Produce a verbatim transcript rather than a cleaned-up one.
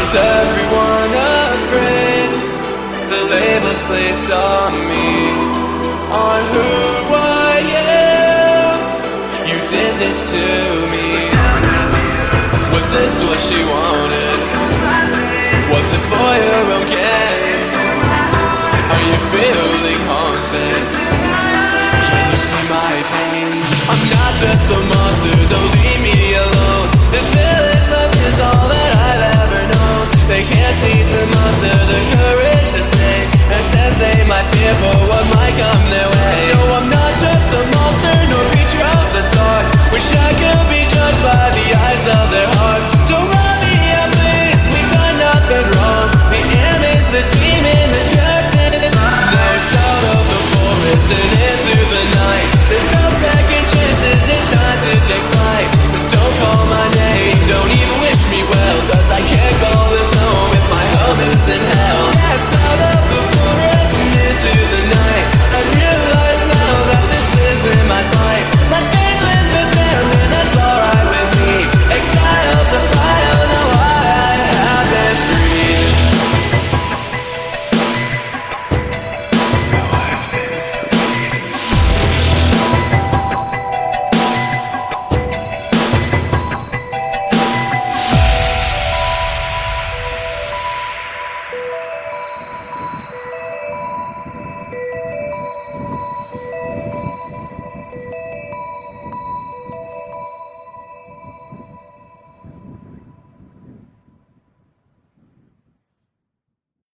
Is everyone afraid? The labels placed on me on who I am. You did this to me. Was this what she wanted? Was it for your own gain? Are you feeling haunted? Can you see my pain? I'm not just a monster, don't leave me alone.